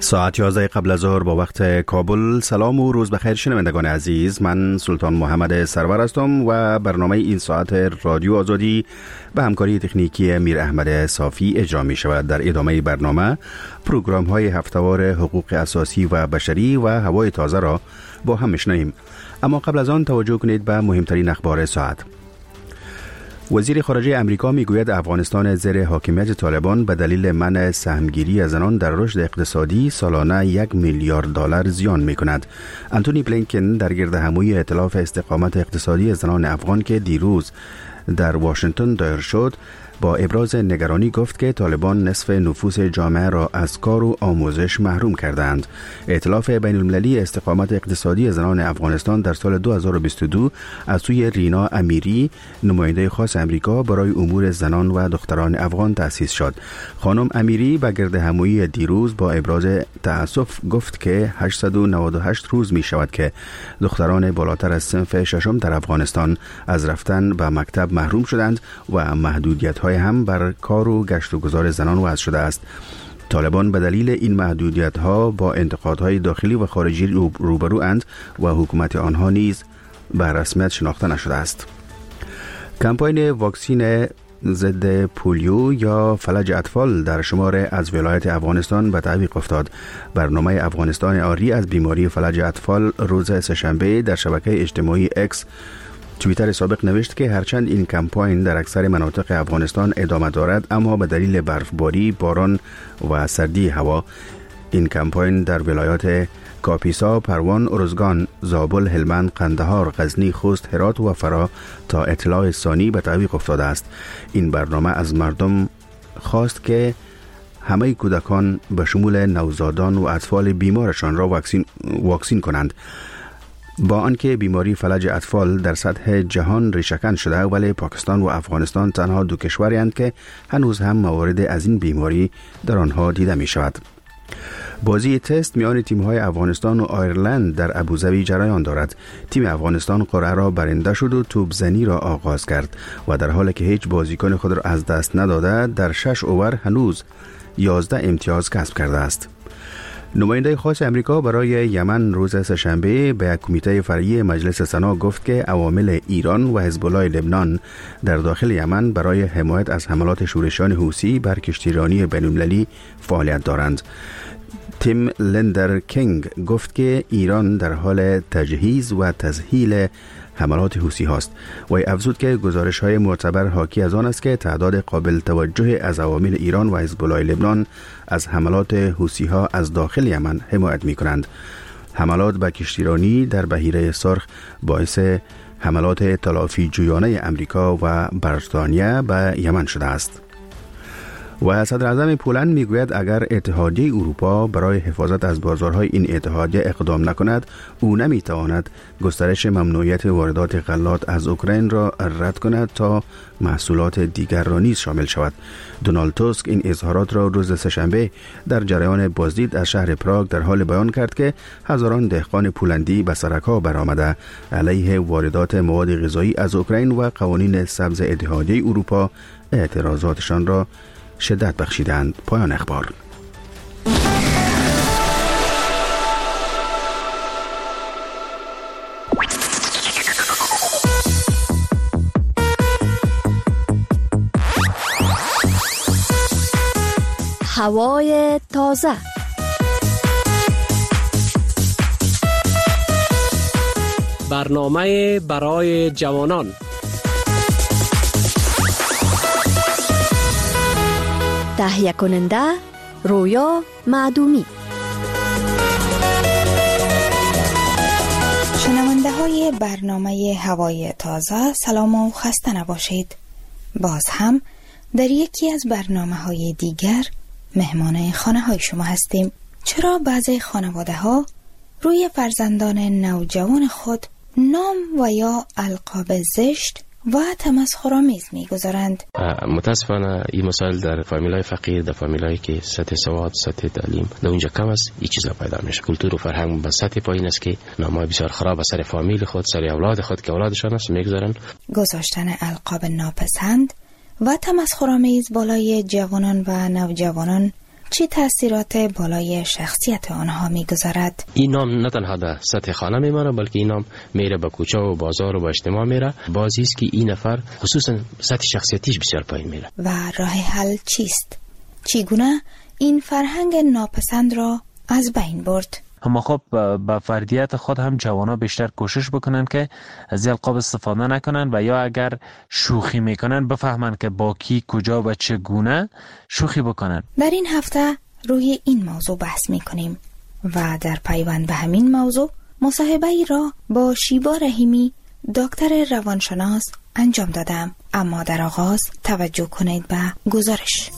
ساعت 11 قبل از ظهر با وقت کابل. سلام و روز بخیر شنوندگان عزیز، من سلطان محمد سرور هستم و برنامه این ساعت رادیو آزادی به همکاری تکنیکی میر احمد صافی اجرا می شود. در ادامه برنامه پروگرام های هفتهوار حقوق اساسی و بشری و هوای تازه را با هم میشنویم، اما قبل از آن توجه کنید به مهمترین اخبار ساعت. وزیر خارجه امریکا میگوید افغانستان زیر حاکمیت طالبان به دلیل منع سهمگیری زنان در رشد اقتصادی سالانه 1 میلیارد دلار زیان میکند. انتونی بلینکن در گردهمایی ائتلاف استقامت اقتصادی زنان افغان که دیروز در واشنگتن دایر شد با ابراز نگرانی گفت که طالبان نصف نفوس جامعه را از کار و آموزش محروم کردند. ائتلاف بین المللی استقامت اقتصادی زنان افغانستان در سال 2022 از سوی رینا امیری، نماینده خاص امریکا برای امور زنان و دختران افغان تأسیس شد. خانم امیری به گردهمایی دیروز با ابراز تأسف گفت که 898 روز می شود که دختران بالاتر از صنف ششم در افغانستان از رفتن به مکتب محروم شدند و محدودیت هم بر کار و گشت و گذار زنان وضع شده است. طالبان به دلیل این محدودیت ها با انتقادهای داخلی و خارجی روبروند و حکومت آنها نیز به رسمیت شناخته نشده است. کمپاین واکسین ضد پولیو یا فلج اطفال در شمار از ولایت افغانستان به تعویق افتاد. برنامه افغانستان آری از بیماری فلج اطفال روز سه‌شنبه در شبکه اجتماعی اکس توییتر سابق نوشت که هرچند این کمپاین در اکثر مناطق افغانستان ادامه دارد، اما به دلیل برفباری، باران و سردی هوا این کمپاین در ولایات کاپیسا، پروان، ارزگان، زابل، هلمند، قندهار، غزنی، خوست، هرات و فرا تا اطلاع ثانی به تعویق افتاده است. این برنامه از مردم خواست که همه کودکان به شمول نوزادان و اطفال بیمارشان را واکسین کنند. با آنکه بیماری فلج اطفال در سطح جهان ریشه‌کن شده، ولی پاکستان و افغانستان تنها دو کشورند که هنوز هم موارد از این بیماری در آنها دیده می شود. بازی تست میان تیم‌های افغانستان و آیرلند در ابوظبی جریان دارد. تیم افغانستان قرعه را برنده شد و توپزنی را آغاز کرد و در حالی که هیچ بازیکن خود را از دست نداده در 6 اوور هنوز 11 امتیاز کسب کرده است. نماینده خاص امریکا برای یمن روز سه‌شنبه به یک کمیته فرعی مجلس سنا گفت که عوامل ایران و حزب الله لبنان در داخل یمن برای حمایت از حملات شورشیان حوثی بر کشتیرانی بین‌المللی فعالیت دارند. تیم لندر کینگ گفت که ایران در حال تجهیز و تسهیل حملات حوثی هاست و افزود که گزارش های معتبر حاکی از آن است که تعداد قابل توجه از عوامل ایران و حزب الله لبنان از حملات حوثی ها از داخل یمن حمایت می کنند. حملات به کشتیرانی در بحیره سرخ باعث حملات تلافی جویانه امریکا و بریتانیا به یمن شده است. و صدر اعظم پولند میگوید اگر اتحادیه اروپا برای حفاظت از بازارهای این اتحادیه اقدام نکند، او نمیتواند گسترش ممنوعیت واردات غلات از اوکراین را رد کند تا محصولات دیگر را نیز شامل شود. دونالد توسک این اظهارات را روز سه‌شنبه در جریان بازدید از شهر پراگ در حال بیان کرد که هزاران دهقان پولندی به سرک‌ها برآمده علیه واردات مواد غذایی از اوکراین و قوانین سبز اتحادیه اروپا اعتراضاتشان را شدت بخشیدند. پایان اخبار. هوای تازه. برنامه برای جوانان. تهیه کننده رویا معدومی. شنونده های برنامه هوای تازه، سلام و خسته نباشید. باز هم در یکی از برنامه های دیگر مهمان خانه های شما هستیم. چرا بعضی خانواده ها روی فرزندان نوجوان خود نام و یا القاب زشت و تمسخرآمیز می‌گذارند؟ متاسفانه این مسائل در فامیلای فقیر، در فامیلایی که سطح سواد، سطح تعلیم در اونجا کم است، این چیزا پیدا میشه. کلتور و فرهنگ به سطح پایین است که نامای بسیار خراب سر فامیل خود، سر اولاد خود که اولادشان است میگذارن. گذاشتن القاب ناپسند و تمسخرآمیز بالای جوانان و نوجوانان چه تأثیرات بالای شخصیت آنها میگذارد؟ این نام نه تنها در سطح خانه میمانه، بلکه این نام میره به کوچه و بازار و به اجتماع میره. بازی است که این نفر خصوصا سطح شخصیتیش بسیار پایین میره. و راه حل چیست؟ چگونه این فرهنگ ناپسند را از بین برد؟ اما خب با فردیت خود هم جوانا بیشتر کوشش بکنن که از القاب استفاده نکنن و یا اگر شوخی میکنن بفهمن که با کی، کجا و چگونه شوخی بکنن. در این هفته روی این موضوع بحث میکنیم و در پیوند به همین موضوع مصاحبه ای را با شیبا رحیمی دکتر روانشناس انجام دادم. اما در آغاز توجه کنید به گزارش.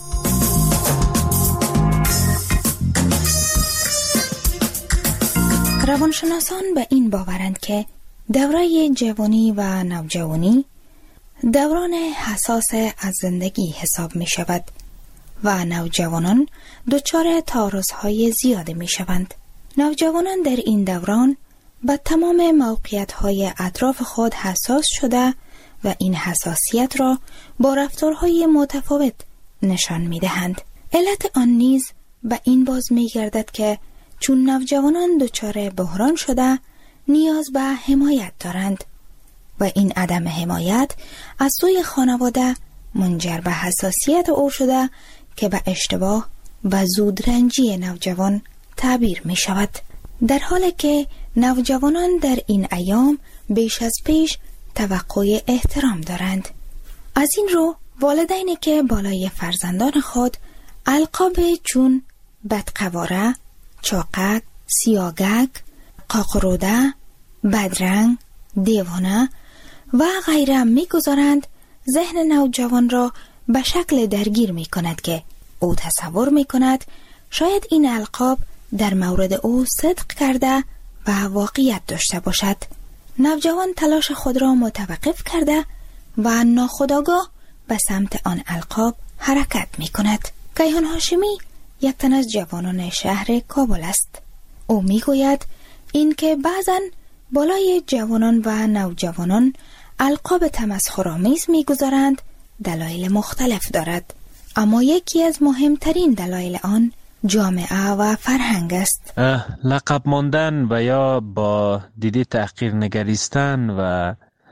روانشناسان به این باورند که دوره جوانی و نوجوانی دوران حساس از زندگی حساب می شود و نوجوانان دچار تعارض‌های زیاده می شوند. نوجوانان در این دوران به تمام موقعیت‌های اطراف خود حساس شده و این حساسیت را با رفتارهای متفاوت نشان می دهند. علت آن نیز به این باز می گردد که چون نوجوانان دچار بحران شده نیاز به حمایت دارند و این عدم حمایت از سوی خانواده منجر به حساسیت او شده که به اشتباه و زودرنجی نوجوان تعبیر می شود. در حالی که نوجوانان در این ایام بیش از پیش توقع احترام دارند. از این رو والدینی که بالای فرزندان خود القاب چون بدقواره، چاقک، سیاگک، قاقروده، بدرنگ، دیوانه و غیره میگذارند، ذهن نوجوان را به شکل درگیر می کند که او تصور می کند شاید این القاب در مورد او صدق کرده و واقعیت داشته باشد. نوجوان تلاش خود را متوقف کرده و ناخودآگاه به سمت آن القاب حرکت می کند. کیهان هاشمی یک تن از جوانان شهر کابل است. او می گوید این که بعضن بالای جوانان و نوجوانان القاب تمسخرآمیز می گذارند دلایل مختلف دارد، اما یکی از مهمترین دلایل آن جامعه و فرهنگ است. لقب ماندن و یا با دیده تحقیر نگریستن و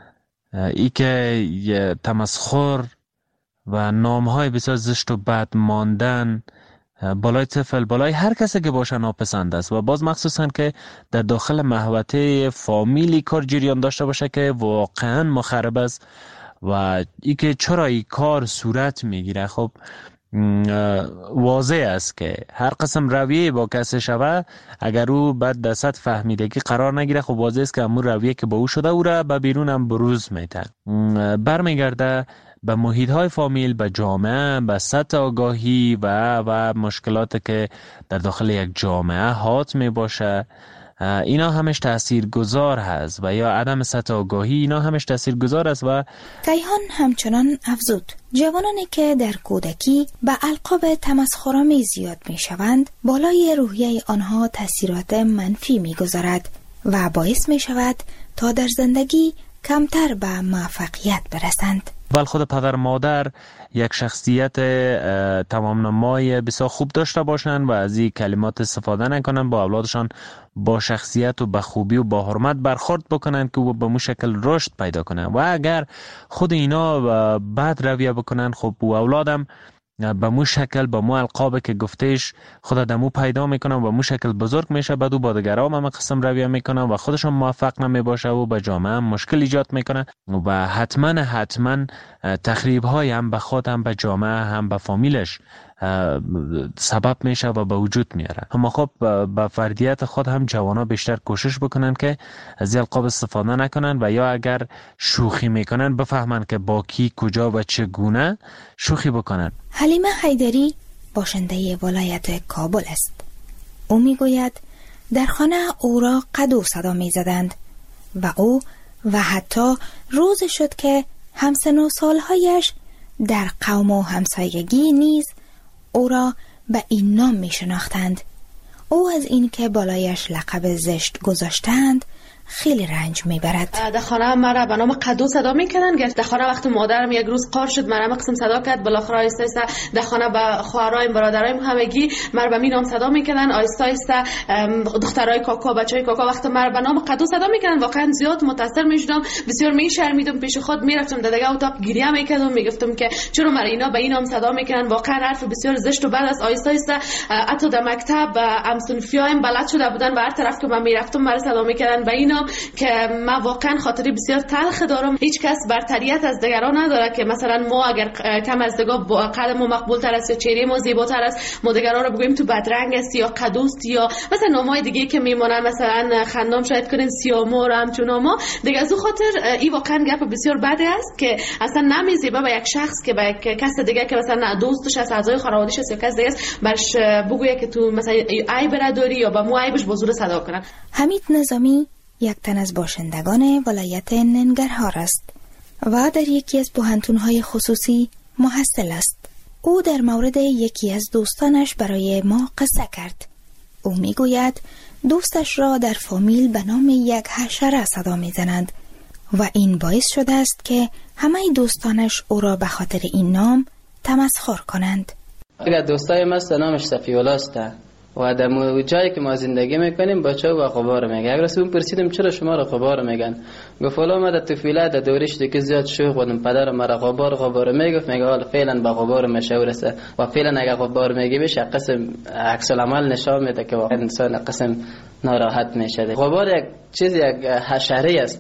ای که تمسخر و نامهای بسیار زشت و بد ماندن بالای طفل، بالای هر کسی که باشه ناپسند است و باز مخصوصا که در داخل محوطه فامیلی کار جریان داشته باشه که واقعا مخرب است و ای که چرا این کار صورت میگیره. خب واضح است که هر قسم رویه با کسی شوه اگر او بعد در سطح فهمیدگی قرار نگیره، خب واضح است که همون رویه که با او شده او را به بیرون هم بروز میده، برمیگرده به محیط های فامیل، به جامعه، به سطح آگاهی و مشکلات که در داخل یک جامعه حاکم باشه. اینا همش تاثیرگذار هست و یا عدم سطح آگاهی اینا همش تاثیرگذار است. و کیهان همچنان افزود جوانانی که در کودکی به القاب تمسخرآمیز زیاد می شوند بالای روحیه آنها تاثیرات منفی می گذارد و باعث می شود تا در زندگی کمتر به موفقیت برسند. بل خود پدر مادر یک شخصیت تمام نمای بسیار خوب داشته باشند و از این کلمات استفاده نکنند، با اولادشان با شخصیت و با خوبی و با حرمت برخورد بکنند که به مو شکل رشد پیدا کنند و اگر خود اینا بد رویه بکنند خب و اولادم به مو شکل به مو القاب که گفتهش خود دمو پیدا میکنن و مو شکل بزرگ میشه، بعد او با دیگران هم قسم رویه میکنن و خودشون موفق نمیباشه و به جامعه هم مشکل ایجاد میکنن و حتما تخریب های هم به خود هم به جامعه هم به فامیلش سبب میشه و به وجود میاره. اما خب با فردیت خود هم جوانا بیشتر کوشش بکنن که از القاب استفاده نکنن و یا اگر شوخی میکنن بفهمن که با کی، کجا و چگونه شوخی بکنن. حلیمه حیدری باشنده ولایت کابل است. او میگوید در خانه او را قدو صدا میزدند و او و حتی روز شد که همسن و سالهایش در قوم و همسایگی نیز او را به این نام می شناختند. او از این که بالایش لقب زشت گذاشتند خیلی رنج میبرد. در خانه مرا به نام قدو صدا میکنن. در خانه وقت مادرم یک روز قار شد مرا قسم صدا کرد، بالاخره آیسته آیسته در خانه به خواهرایم برادرایم همگی مرا به مینام صدا میکنن. آیسته آیسته دخترای کاکا بچهای کاکا وقت مرا به نام قدو صدا میکنن واقعا زیاد متاثر میشدم، بسیار میشرمیدم، پیش خود میرفتم در دیگه اتاق گریه میکردم، میگفتم که چرا مرا اینا به این نام صدا میکنن. واقعا حرف بسیار زشت و بد است. آیسته آیسته حتی در مکتب همسنفیایم بلد شده بودن و هر طرف که من میرفتم مرا صدا میکردن به این نام که من واقعا خاطری بسیار تلخ دارم. هیچ کس برتریت از دیگران نداره که مثلا ما اگر کم از دیگه قد ما مقبول تر است یا چهره ما زیباتر است ما دیگران رو بگوییم تو بدرنگ است یا قدوست یا مثلا نامای دیگه که میمونن مثلا خندام شاید کنین سیامور همچون ما دیگه. از اون خاطر این واقعا گپ بسیار بده است که اصلا نمیزیبه به یک شخص که به کس دیگه که مثلا دوستش است، اعضای خانواده‌اش است یا کس دیگه است برش بگویه که تو مثلا عیب داری یا با مو عیبش با زور صدا کنن. حمید نظامی یک تن از باشندگان ولایت ننگرهار است و در یکی از پوهنتون‌های خصوصی محصل است. او در مورد یکی از دوستانش برای ما قصه کرد. او میگوید دوستش را در فامیل به نام یک حشره صدا میزنند و این باعث شده است که همه دوستانش او را به خاطر این نام تمسخر کنند. اگر دوستای ما نامش صفی‌الله است و در جایی که ما زندگی میکنیم بچه و غبار میگه. اگر اون پرسیدم چرا شما را غبار میگن، گفت والا ما در طفولیت در دورش دیگه زیاد شوخ بودم، پدر مرا غبار میگفت، میگه حالا فعلا با غبار مشهور است و فعلا اگر غبار میگی بشه قسم عکس العمل نشان میده که واقعا انسان قسم ناراحت میشه. غبار یک چیز یک حشره است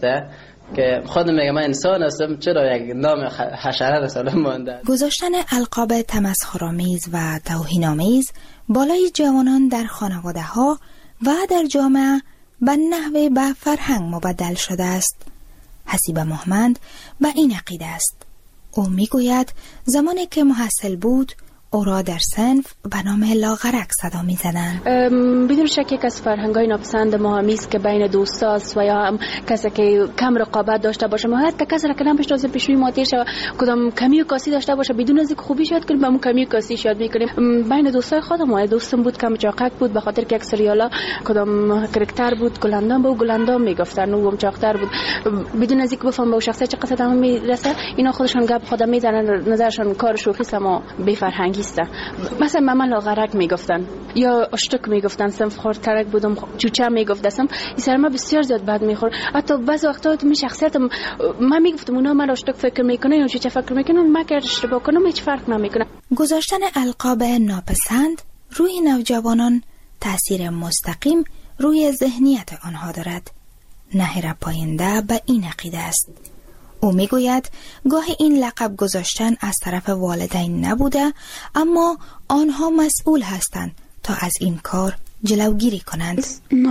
که خود میگه من انسان هستم، چرا یک نام حشره را سلام مونده. گذاشتن القاب تمسخرآمیز و توهین‌آمیز بالای جوانان در خانواده ها و در جامعه به نحوه به فرهنگ مبدل شده است. حسیب محمد به این عقیده است. او میگوید زمانی که محصل بود او را در صنف به نام لاغرک صدا می زدن. بدون شک یک از فرهنگ‌های ناپسند ما همیست که بین دوستاست و یا هم کسی که کم رقابت داشته باشه، ما حتی کسی را که نمی‌شناسه پیش روی ما تیر شه کدام کمی و کاسی داشته باشه بدون از اینکه خوبی شاید کنیم به اون کمی و کاسی شاید می‌کنیم. بین دوستای خودم دوستم بود کم چاقک بود به خاطر که یک سریالا کدام کاراکتر بود گلندام به گلندام میگفتن و هم چاقتر بود بدون از اینکه بفهم به شخصیت چه قصد هم میرسه. اینا خودشون گپ خودم میزنن، نظرشون کار شوخی است ما بی فرهنگی است. مثلا من لاغرک میگفتن یا اشتک میگفتن، صنف خردترک بودم، چوچه میگفتم. این سر ما بسیار زیاد بد میخورد. حتی بعضی وقتا تو شخصیتم من میگفتم اونا من اشتک فکر میکنه یا چوچه فکر میکنن، من که اشتباه کنم هیچ فرق نمیکنه. گذاشتن القاب ناپسند روی نوجوانان تأثیر مستقیم روی ذهنیت آنها دارد. نهر پاینده به این عقیده است. او میگوید گاهی این لقب گذاشتن از طرف والدین نبوده، اما آنها مسئول هستند تا از این کار جلوگیری کنند.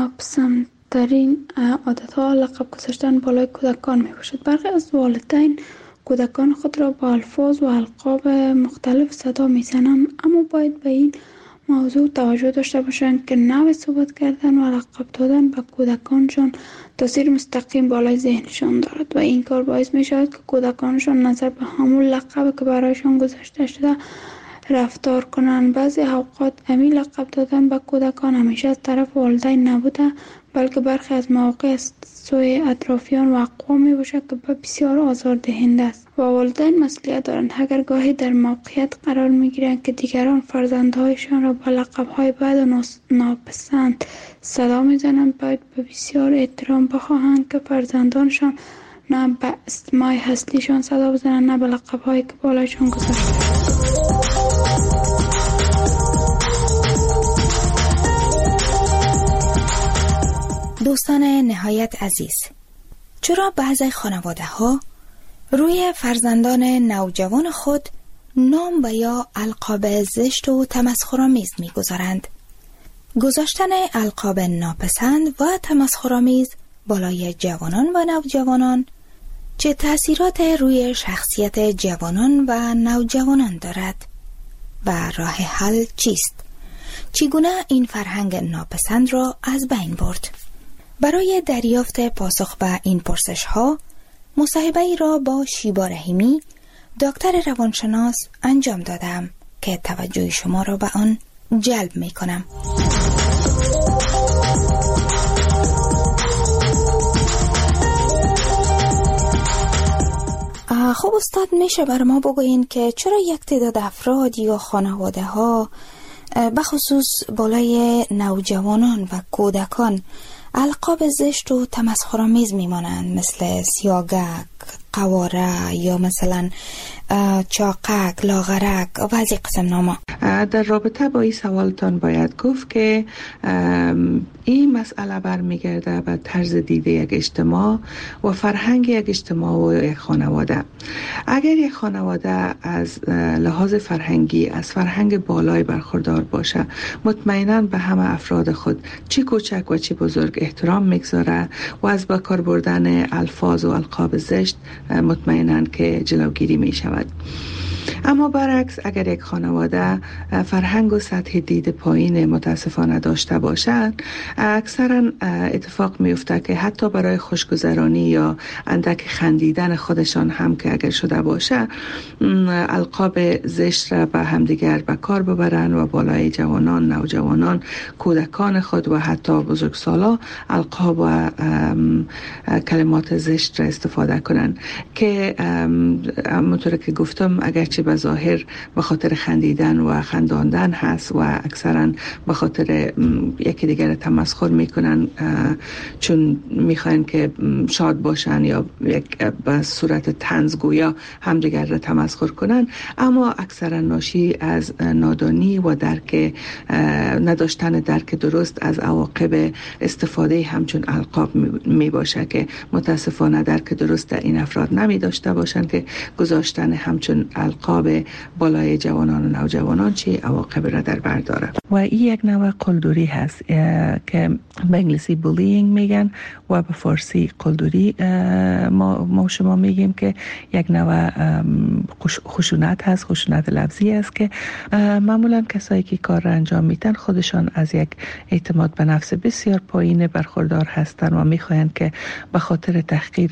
ناپسندترین عادتها لقب گذاشتن بالای کودکان می باشد. برخی از والدین کودکان خود را با الفاظ و القاب مختلف صدا می زنند، اما باید به این موضوع توجه داشته باشند که نوع صحبت کردن و لقب دادن به کودکانشان تاثیر مستقیم بالای ذهنشان دارد و این کار باعث می شود که کودکانشان نظر به همون لقب که برایشان گذاشته شده رفتار کنند. بعضی اوقات همین لقب دادن به کودکان همیشه از طرف والدین نبوده، بلکه برخی از مواقع از سوی اطرافیان و اقوام می باشد که بسیار آزاردهنده است و والدین مسئولیت دارند. اگر گاهی در موقعیت قرار می گیرند که دیگران فرزندهایشان را با لقب‌های بد و ناپسند صدا می زنند، باید به بسیار احترام بخواهند که فرزندانشان نه به اسمای اصلیشان صدا بزنند نه به لقب‌هایی که بالایشان گذاشته. دوستان نهایت عزیز، چرا بعضی خانواده ها روی فرزندان نوجوان خود نام و یا القاب زشت و تمسخرآمیز می‌گذارند؟ گذاشتن القاب ناپسند و تمسخرآمیز بالای جوانان و نوجوانان چه تأثیرات روی شخصیت جوانان و نوجوانان دارد و راه حل چیست؟ چگونه این فرهنگ ناپسند را از بین برد؟ برای دریافت پاسخ به این پرسش ها مصاحبه‌ای را با شیبا رحیمی دکتر روانشناس انجام دادم که توجه شما را به آن جلب می کنم. خب استاد، میشه بر ما بگوین که چرا یک تعداد افراد یا خانواده ها بخصوص بالای نوجوانان و کودکان القاب زشت و تمسخرآمیز میمانند، مثل سیاگک، قواره یا مثلا چاقک، لاغرک و از این قسم نامه؟ در رابطه با این سوالتان باید گفت که این مسئله برمیگرده به طرز دیده یک اجتماع و فرهنگ یک اجتماع و یک خانواده. اگر یک خانواده از لحاظ فرهنگی از فرهنگ بالای برخوردار باشه، مطمئناً به همه افراد خود چی کوچک و چی بزرگ احترام میگذاره و از به کار بردن الفاظ و القاب زشت مطمئناً که جلوگیری می شود. اما برعکس، اگر یک خانواده فرهنگ و سطح دید پایین متاسفانه داشته باشند، اکثرا اتفاق میفته که حتی برای خوشگذرانی یا اندک خندیدن خودشان هم که اگر شده باشه، القاب زشت را به همدیگر به کار ببرن و بالای جوانان، نوجوانان، کودکان خود و حتی بزرگسالا القاب و کلمات زشت را استفاده کنن که همونطور که گفتم اگرچه به ظاهر به خاطر خندیدن و خنداندن هست و اکثرا به خاطر یکی دیگر تمسخر میکنن چون میخواین که شاد باشن یا یک به صورت طنزگویا همدیگر را تمسخر کنن، اما اکثرا ناشی از نادانی و نداشتن درک درست از عواقب استفاده همچون القاب می باشه که متاسفانه درک درست در این افراد نمی داشته باشن که گذاشتن همچون القاب بالای جوانان و نوجوانان چی عواقب را در بر داره. و این یک نوع قلدری هست که به انگلیسی بولینگ میگن و به فارسی قلدری ما شما میگیم که یک نوع خشونت هست، خشونت لفظی است که معمولا کسایی که کار را انجام میدن خودشان از یک اعتماد به نفس بسیار پایین برخوردار هستند و میخواین که به خاطر تحقیر،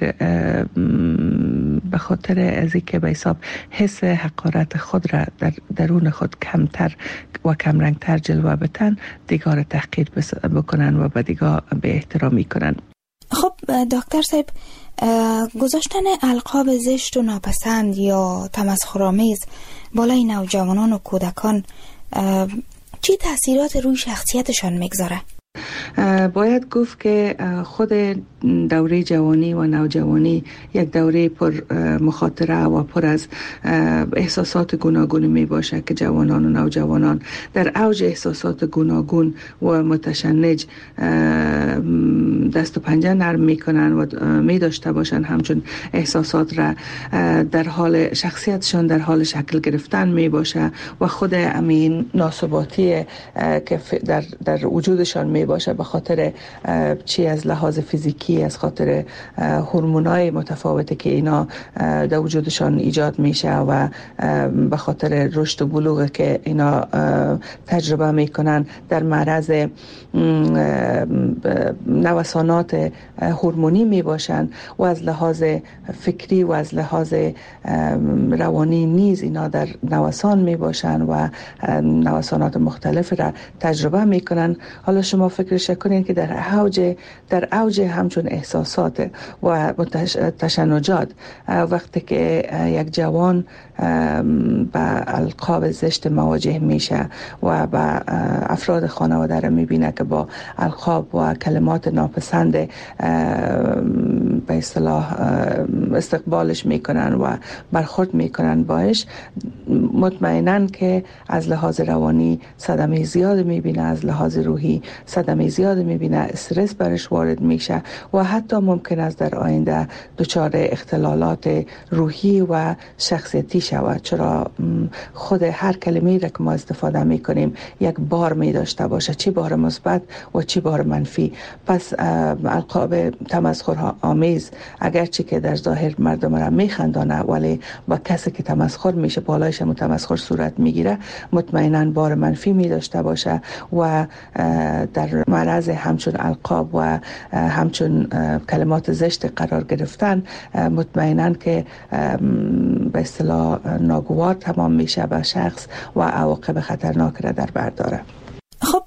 به خاطر از اینکه به حساب حس حقارت خود را در درون خود کمتر و کمرنگتر جلوه بدن، دیگر تحقیر بکنن و به دیگر به احترامی کنن. خب دکتر صاحب، گذاشتن القاب زشت و ناپسند یا تمسخرآمیز بالای نوجوانان و کودکان چی تأثیرات روی شخصیتشان میگذاره؟ باید گفت که خود دوره جوانی و نوجوانی یک دوره پر مخاطره و پر از احساسات گوناگون می باشه که جوانان و نوجوانان در اوج احساسات گوناگون و متشنج دست و پنجه نرم می کنن و می داشته باشن همچون احساسات را در حال شخصیتشان در حال شکل گرفتن می باشه و خود امین ناثباتی که در وجودشان می باشه به خاطر چی از لحاظ فیزیکی، از خاطر هورمونای متفاوتی که اینا در وجودشان ایجاد میشه و به خاطر رشد و بلوغ که اینا تجربه میکنن در معرض نوسانات هورمونی میباشن و از لحاظ فکری و از لحاظ روانی نیز اینا در نوسان میباشن و نوسانات مختلف را تجربه میکنن. حالا شما فکرش کنین که در اوج همچون احساسات و تشنجات وقتی که یک جوان با القاب زشت مواجه میشه و با افراد خانواده را میبینه که با القاب و کلمات ناپسند به اصطلاح استقبالش میکنن و برخورد میکنن باش، مطمئناً که از لحاظ روانی صدمه زیاد میبینه، از لحاظ روحی صدمه زیاد میبینه، استرس برش وارد میشه و حتی ممکن است در آینده دچار اختلالات روحی و شخصیتی شود، چرا خود هر کلمه‌ای را که ما استفاده میکنیم یک بار می داشته باشه، چی بار مثبت و چی بار منفی. پس القاب تمسخر آمیز اگرچه که در ظاهر مردم را میخندانه ولی با کسی که تمسخر میشه بالایش هم تمسخر صورت میگیره، مطمئناً بار منفی می داشته باشه و در معرض همچون القاب و همچون کلمات زشت قرار گرفتن مطمئناً که به اصطلاح ناگوار تمام میشه به شخص و عواقب خطرناک را در بر داره. خب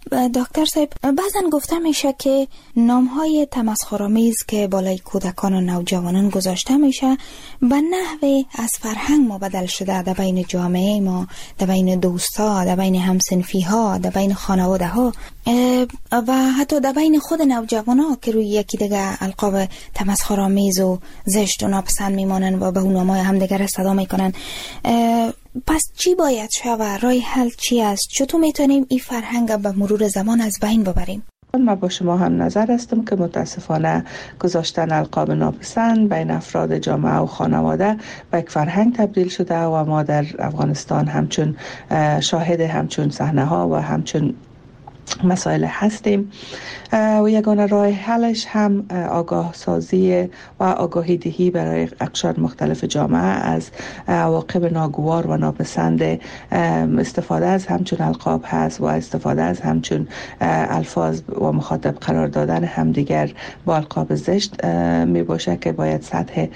دکتر صاحب، بعضن گفته میشه که نامهای تمسخرآمیز که بالای کودکان و نوجوانان گذاشته میشه به نحوی از فرهنگ ما بدل شده در بین جامعه ما، در بین دوستا، در بین همسنفی ها، در بین خانواده ها و حتی در بین خود نوجوان ها که روی یکی دیگه القاب تمسخرآمیز و زشت و ناپسند میمانن و به اون نامهای همدیگر صدا میکنن. پس چی باید شود؟ راه حل چی است؟ چطور میتونیم این فرهنگ به مرور زمان از بین ببریم؟ من با شما هم نظر هستم که متاسفانه گذاشتن القاب ناپسند بین افراد جامعه و خانواده به یک فرهنگ تبدیل شده و ما در افغانستان همچون شاهد همچون صحنه ها و همچون مسائل هستیم و یگانه راه حلش هم آگاه سازی و آگاهی دهی برای اقشار مختلف جامعه از عواقب ناگوار و ناپسند استفاده از همچون القاب هست و استفاده از همچون الفاظ و مخاطب قرار دادن همدیگر با القاب زشت می باشه که باید سطح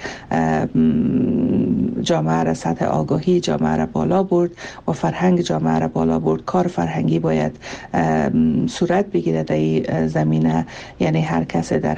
جامعه را، سطح آگاهی جامعه را بالا برد و فرهنگ جامعه را بالا برد. کار فرهنگی باید صورت بگیره در این زمینه، یعنی هر کس در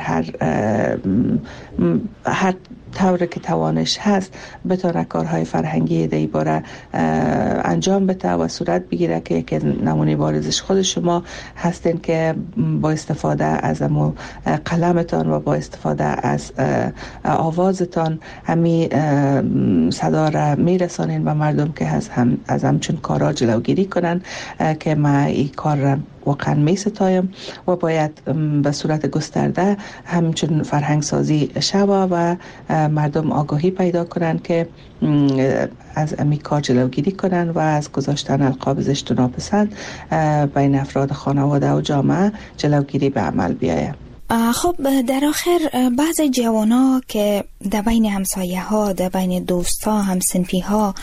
هر طوری که توانش هست بتونه کارهای فرهنگی در این باره انجام بده و صورت بگیره که یک نمونه بارزش خود شما هستین که با استفاده از قلمتان و با استفاده از آوازتان همی صدا را میرسانین به مردم که از همچون کارا جلوگیری کنن که ما این کار را واقعا می ستایم و باید به صورت گسترده همچون فرهنگ سازی شوه و مردم آگاهی پیدا کنن که از امی کار جلوگیری کنن و از گذاشتن القاب زشت و ناپسند بین افراد خانواده و جامعه جلوگیری به عمل بیاید. خب در آخر بعضی جوانا که در بین همسایه ها، در بین دوستا، همسنفی ها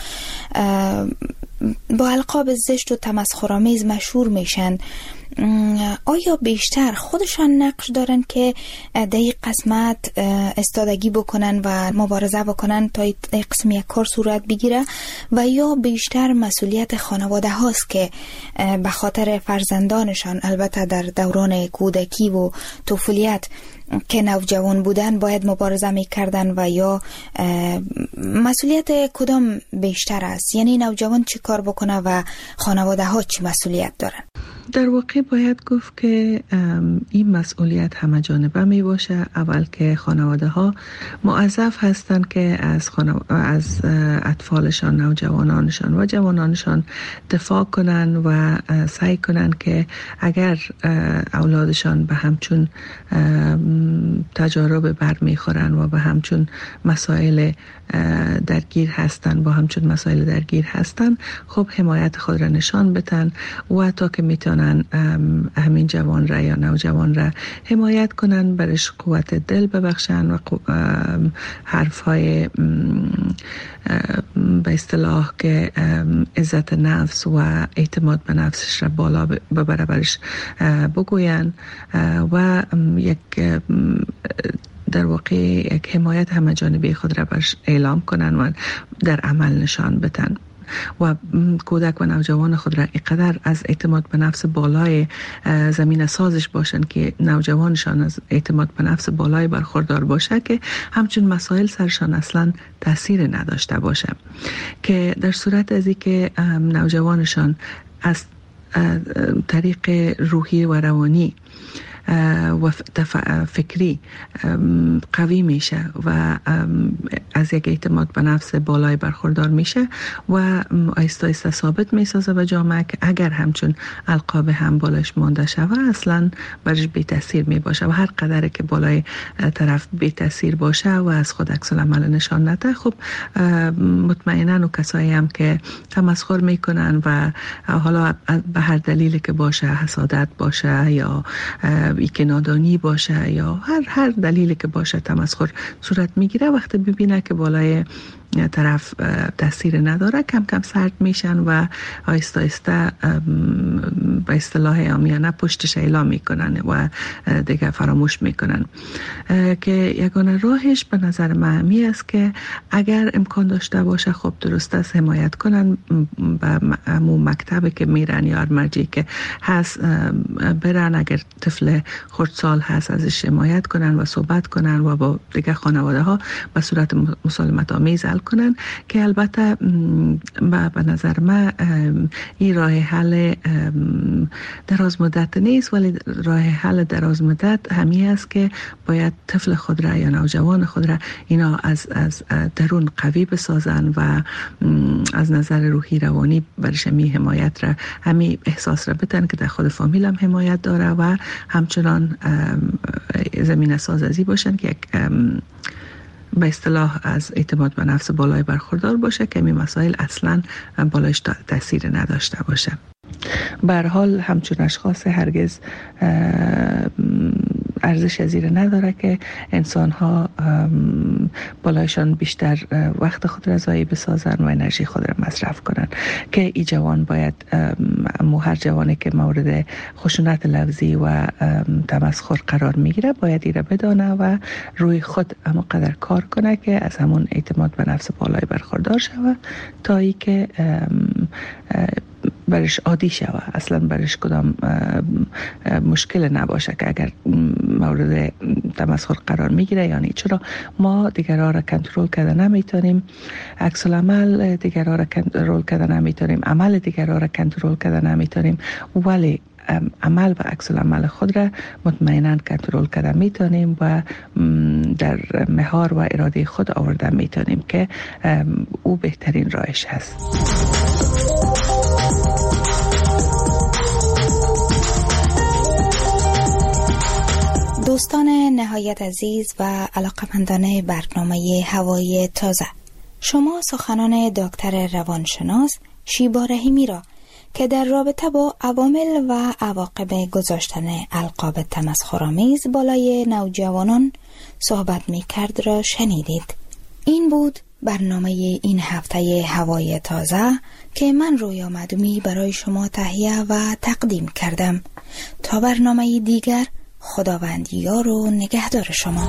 با القاب زشت و تمسخرآمیز مشهور میشن، آیا بیشتر خودشان نقش دارن که در این قسمت استادگی بکنن و مبارزه بکنن تا این قسم یک کار صورت بگیره و یا بیشتر مسئولیت خانواده هاست که به خاطر فرزندانشان، البته در دوران کودکی و طفولیت که نوجوان بودن باید مبارزه میکردن و یا مسئولیت کدام بیشتر است؟ یعنی نوجوان چی کار بکنه و خانواده ها چی مسئولیت دارن؟ در واقع باید گفت که این مسئولیت همه جانبه می باشه. اول که خانواده ها موظف هستند که از اطفالشان، نوجوانانشان و جوانانشان دفاع کنن و سعی کنن که اگر اولادشان به همچون تجارب برمیخورن و به همچون مسائل درگیر هستن، با همچون مسائل درگیر هستن، خب حمایت خود را نشان بدن و تا که میتونن همین جوان را یا نوجوان را حمایت کنن، برش قوت دل ببخشن و حرفهای به اصطلاح که عزت نفس و اعتماد به نفسش را بالا ببره برش بگوین و یک در واقع یک حمایت همه جانبه خود را برش اعلام کنن و در عمل نشان بدن و کودک و نوجوان خود را اینقدر از اعتماد به نفس بالای زمین سازش باشن که نوجوانشان از اعتماد به نفس بالای برخوردار باشه که همچون مسائل سرشان اصلا تاثیر نداشته باشه، که در صورت از اینکه نوجوانشان از طریق روحی و روانی و فکری قوی میشه و از یک اعتماد به نفس بالای برخوردار میشه و آیسته آیسته ثابت میسازه به جامعه که اگر همچون القاب هم بالش مانده شوه اصلا برش بی تاثیر می باشه و هر قدر که بالای طرف بی تاثیر باشه و از خود عکس العمل نشان نده، خب مطمئنا و کسایی هم که تمسخر میکنن و حالا به هر دلیلی که باشه، حسادت باشه یا ای که نادانی باشه یا هر دلیلی که باشه تمسخر صورت میگیره، وقتی ببینه که بالای طرف تاثیر نداره، کم کم سرد میشن و آهسته آهسته به اصطلاح عامیانه پشتش اعلام میکنن و دیگه فراموش میکنن. که یگانه راهش به نظر من همی است که اگر امکان داشته باشه خب درست است حمایت کنن، به همون مکتبی که میرن یا مرجعی که هست برن، اگر طفل خردسال هست ازش حمایت کنن و صحبت کنن و با دیگه خانواده ها به صورت مسالمت آمیز حل کنن. که البته به نظر من این راه حل دراز مدت نیست، ولی راه حل دراز مدت همی است که باید طفل خود را یا نوجوان خود را اینا از درون قوی بسازن و از نظر روحی روانی برش همی حمایت را همی احساس را بدن که در خود فامیل هم حمایت داره و همچنان زمین سازی باشن که یک به اصطلاح از اعتماد به نفس بالای برخوردار باشه که این مسائل اصلا بالایش تاثیر نداشته باشه. به هر حال همچون اشخاص هرگز ارزش از این نداره که انسان ها بالایشان بیشتر وقت خود را ضایع بسازن و انرژی خود را مصرف کنن. که ای جوان باید هر جوانی که مورد خشونت لفظی و تمسخر قرار میگیره باید این را بدانه و روی خود اما قدر کار کنه که از همون اعتماد به نفس بالای برخوردار شود تا ای که برش عادی شود، اصلا برش کدام مشکل نباشه که اگر مورد تمسخر قرار میگیره. یعنی چرا ما دیگرها را کنترل کرده نمیتونیم، عکس العمل دیگرها را کنترل کرده نمیتونیم، عمل دیگرها را کنترل کرده نمیتونیم، ولی عمل و عکس العمل خود را مطمئنا کنترل کرده میتونیم و در مهار و اراده خود آورده میتونیم که او بهترین راهش هست. دوستان نهایت عزیز و علاقمندان برنامه هوای تازه، شما سخنان دکتر روانشناس شیبا رحیمی را که در رابطه با عوامل و عواقب گذاشتن القاب تمسخرآمیز بالای نوجوانان صحبت می کرد را شنیدید. این بود برنامه این هفته هوای تازه که من رویا معدومی برای شما تهیه و تقدیم کردم. تا برنامه دیگر، خداوند یار و نگهدار شما.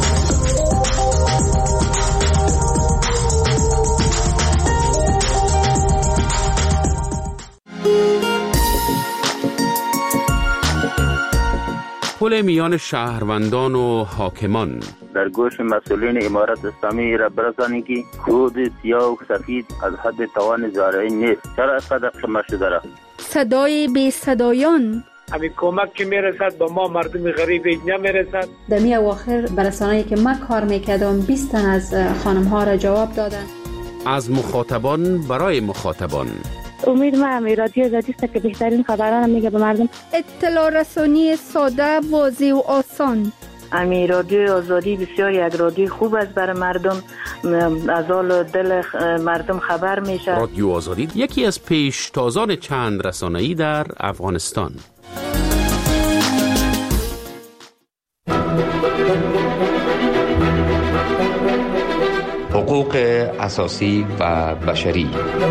پل میان شهروندان و حاکمان. در گوش مسئولین امارت اسلامی را برسانید که خود سیاه و سفید از حد توان زارعی نیست. چرا اینقدر قمه شده را؟ صدای بی صدایان. همین کمک که میرسد با ما مردم غریب نمیرسد. در می اواخر برسانه‌ای که من کار میکردم 20 تن از خانم ها را جواب دادن. از مخاطبان برای مخاطبان. امید من رادیو آزادی است که بهترین خبران میگه به مردم. اطلاع رسانی ساده، واضح و آسان. امی رادیو آزادی بسیار یک رادیو خوب است برای مردم، از حال دل مردم خبر میشه. رادیو آزادی یکی از پیشتازان چند رسانه‌ای در افغانستان. حقوق اساسی و بشری.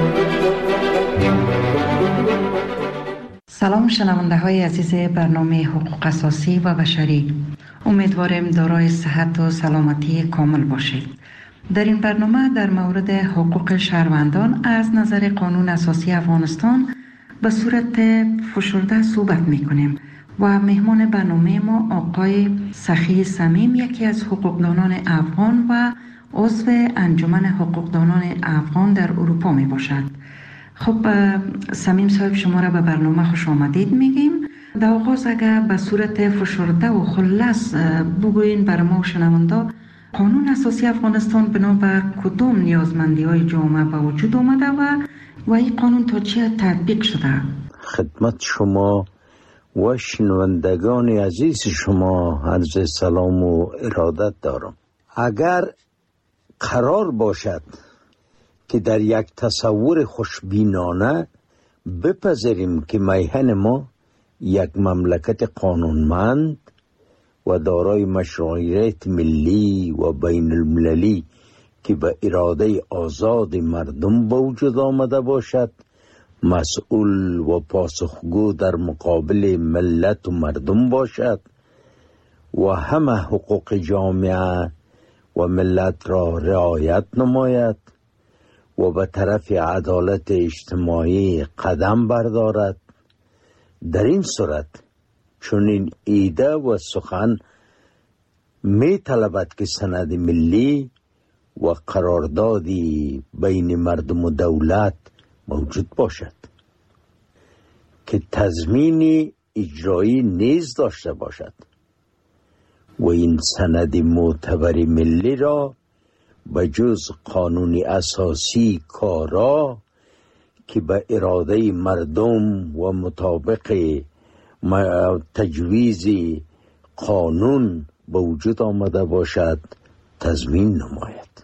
سلام شنونده های عزیز برنامه حقوق اساسی و بشری، امیدوارم دارای صحت و سلامتی کامل باشید. در این برنامه در مورد حقوق شهروندان از نظر قانون اساسی افغانستان به صورت فشرده صحبت میکنیم و مهمان برنامه ما آقای سخی صمیم، یکی از حقوقدانان افغان و عضو انجمن حقوقدانان افغان در اروپا می باشد. خب صمیم صاحب، شما را به برنامه خوش آمدید میگیم. در آغاز اگر به صورت فشرده و خلاص بگوین بر ما شنونده، قانون اساسی افغانستان بنا به کدام نیازمندی های جامعه به وجود آمده و این قانون تا چه تطبیق شده؟ خدمت شما و شنوندگان عزیز شما عرض سلام و ارادت دارم. اگر قرار باشد که در یک تصور خوشبینانه بپذیریم که میهن ما یک مملکت قانونمند و دارای مشروعیت ملی و بین المللی که به اراده آزاد مردم به وجود آمده باشد، مسئول و پاسخگو در مقابل ملت و مردم باشد و همه حقوق جامعه و ملت را رعایت نماید و به طرف عدالت اجتماعی قدم بردارد. در این صورت چنین ایده و سخن می طلبد که سند ملی و قراردادی بین مردم و دولت موجود باشد که تضمین اجرایی نیز داشته باشد و این سند معتبر ملی را به جز قانون اساسی کارا که به اراده مردم و مطابق تجویز قانون به وجود آمده باشد تضمین نماید.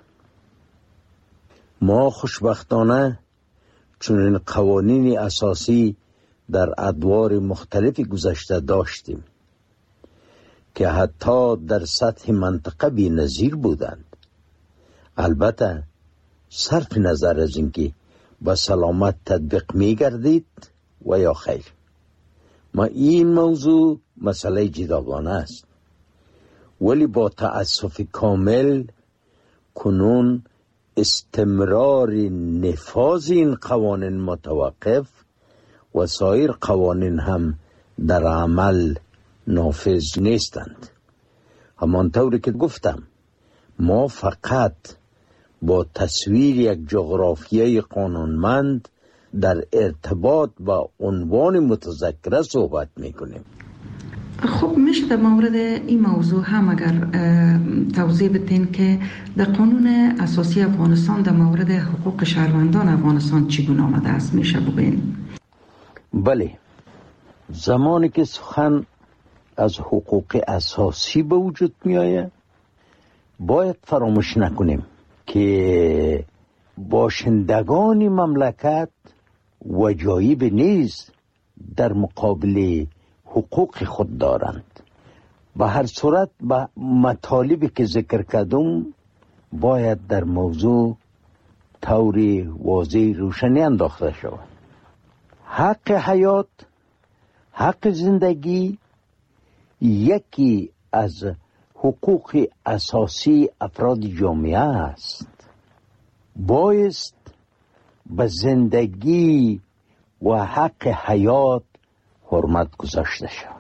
ما خوشبختانه چنین قوانین اساسی در ادوار مختلف گذشته داشتیم که حتی در سطح منطقه بی‌نظیر بودند. البته صرف نظر از اینکه با سلامت تطبیق می گردید و یا خیر. ما این موضوع مسئله جداگانه است، ولی با تأسف کامل کنون استمرار نفاذ این قوانین متوقف و سایر قوانین هم در عمل نافذ نیستند. همانطوری که گفتم ما فقط با تصویر یک جغرافیای قانونمند در ارتباط با عنوان متذکره صحبت میکنیم. خب میشه در مورد این موضوع هم اگر توضیح بدین که در قانون اساسی افغانستان در مورد حقوق شهروندان افغانستان چگونه آمده است میشه بگین؟ بله، زمانی که سخن از حقوق اساسی به وجود می آید باید فراموش نکنیم که باشندگان مملکت وجایب نیز در مقابل حقوق خود دارند. به هر صورت به مطالبی که ذکر کردم باید در موضوع طور واضح روشنی انداخته شود. حق حیات، حق زندگی یکی از حقوق اساسی افراد جامعه است. بایست به زندگی و حق حیات حرمت گذاشته شود.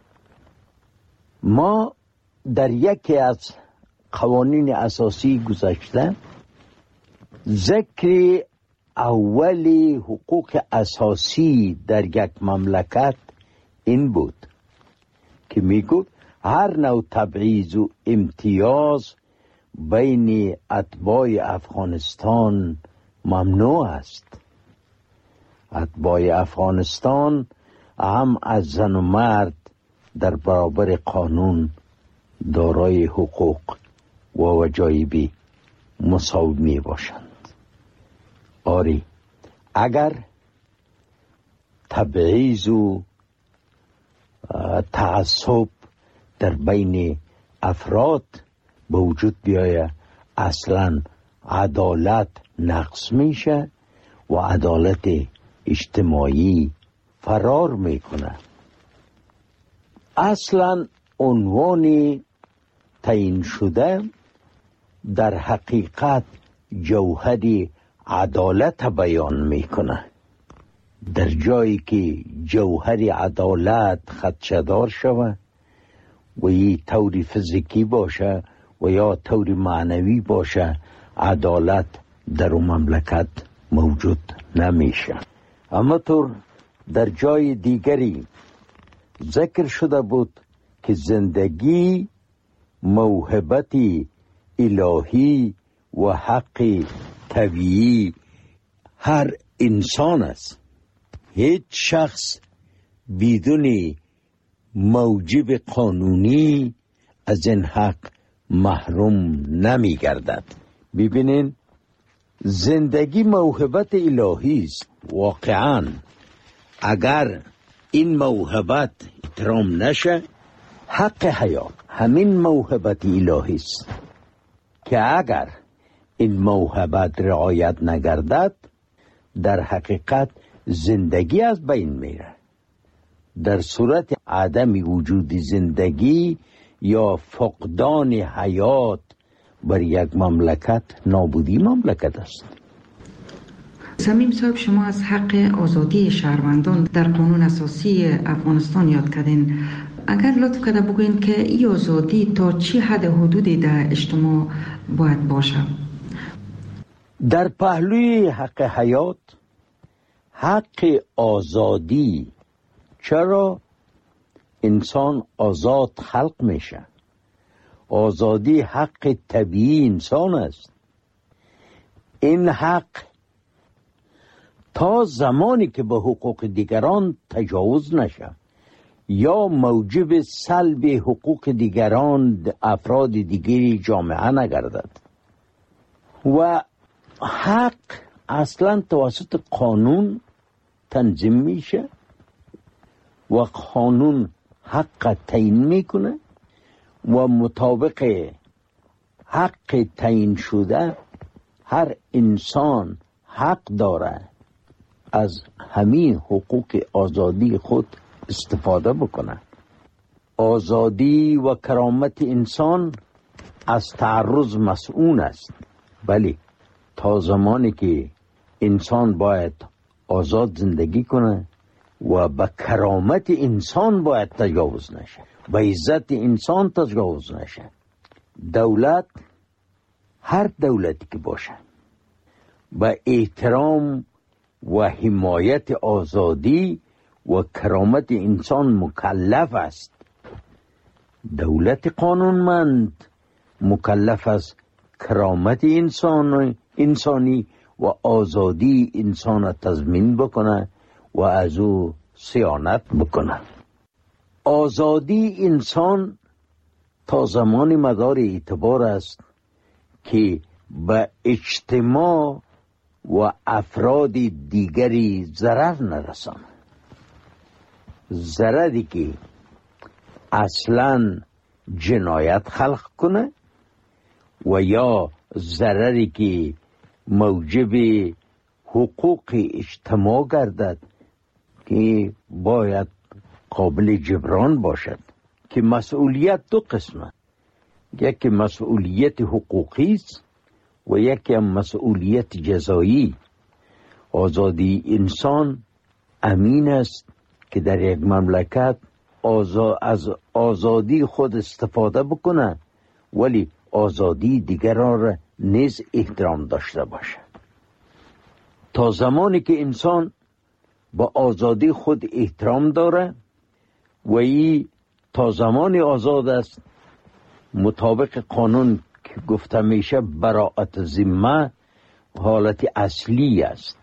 ما در یکی از قوانین اساسی گذشته ذکر اولی حقوق اساسی در یک مملکت این بود که میگفت هر نوع تبعیض و امتیاز بین اتباع افغانستان ممنوع است. اتباع افغانستان هم از زن و مرد در برابر قانون دارای حقوق و وجایبی مساوی می باشند. آری اگر تبعیض و تعصب در بین افراد به وجود بیاید اصلا عدالت نقص میشه و عدالت اجتماعی فرار میکنه. اصلا عنوان تعیین شده در حقیقت جوهر عدالت بیان میکنه. در جایی که جوهر عدالت خدشه‌دار شود و یه طور فیزیکی باشه و یا طور معنوی باشه عدالت در اون مملکت موجود نمیشه. اما طور در جای دیگری ذکر شده بود که زندگی موهبت الهی و حق طبیعی هر انسان است. هیچ شخص بدون موجب قانونی از این حق محروم نمی گردد. ببینین زندگی موهبت الهی است. واقعا اگر این موهبت احترام نشه حق حیات همین موهبت الهی است که اگر این موهبت رعایت نگردد در حقیقت زندگی از بین میره. در صورت عدم وجود زندگی یا فقدان حیات بر یک مملکت نابودی مملکت است. سمیم صاحب، شما از حق آزادی شهروندان در قانون اساسی افغانستان یاد کردین. اگر لطف کرده بگوین که این آزادی تا چی حد حدودی در اجتماع باید باشه؟ در پهلوی حق حیات، حق آزادی، چرا انسان آزاد خلق میشه. آزادی حق طبیعی انسان است. این حق تا زمانی که به حقوق دیگران تجاوز نشه یا موجب سلب حقوق دیگران افراد دیگری جامعه نگردد. و حق اصلا توسط قانون تنظیم میشه و قانون حق تعیین میکنه و مطابق حق تعیین شده هر انسان حق داره از همین حقوق آزادی خود استفاده بکنه. آزادی و کرامت انسان از تعرض مسئول است، ولی تا زمانی که انسان باید آزاد زندگی کنه و به کرامت انسان باید تجاوز نشه، به عزت انسان تجاوز نشه. دولت، هر دولتی که باشه، به احترام و حمایت آزادی و کرامت انسان مکلف است. دولت قانونمند مکلف است کرامت انسانی و آزادی انسان را تضمین بکنه و از او صیانت بکنه. آزادی انسان تا زمان مدار اعتبار است که به اجتماع و افراد دیگری ضرر نرسانه. ضرری که اصلا جنایت خلق کنه و یا ضرری که موجب حقوق اجتماع گردد که باید قابل جبران باشد. که مسئولیت دو قسمه، یکی مسئولیت حقوقی است و یکی مسئولیت جزایی. آزادی انسان امین است که در یک مملکت از آزادی خود استفاده بکنه، ولی آزادی دیگران را نیز احترام داشته باشه. تا زمانی که انسان با آزادی خود احترام داره و ای تا زمانی آزاد است، مطابق قانون که گفته میشه براءت ذمه حالت اصلی است.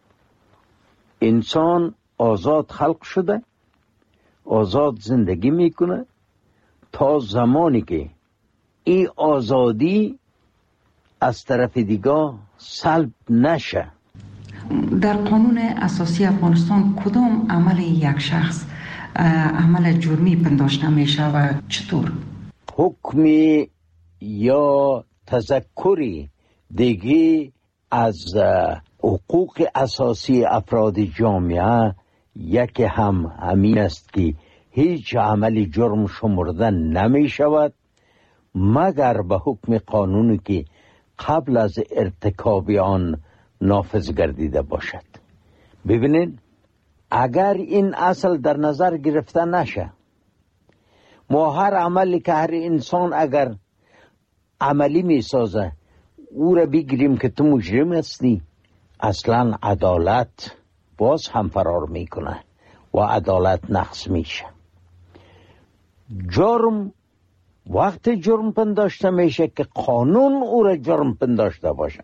انسان آزاد خلق شده، آزاد زندگی میکنه تا زمانی که این آزادی از طرف دیگه سلب نشه. در قانون اساسی افغانستان کدام عمل یک شخص عمل جرمی پنداشته میشه و چطور؟ حکمی یا تذکری دیگه از حقوق اساسی افراد جامعه یکی همین است که هیچ عمل جرم شمرده نمی شود مگر به حکم قانونی که قبل از ارتکاب آن نافذ گردیده باشد. ببینید، اگر این اصل در نظر گرفته نشه، ما هر عملی که هر انسان اگر عملی می سازه او را بگیریم که تو مجرم هستی، اصلا عدالت باز هم فرار میکنه و عدالت نقص میشه. جرم وقت جرم پنداشته میشه که قانون او را جرم پنداشته باشه،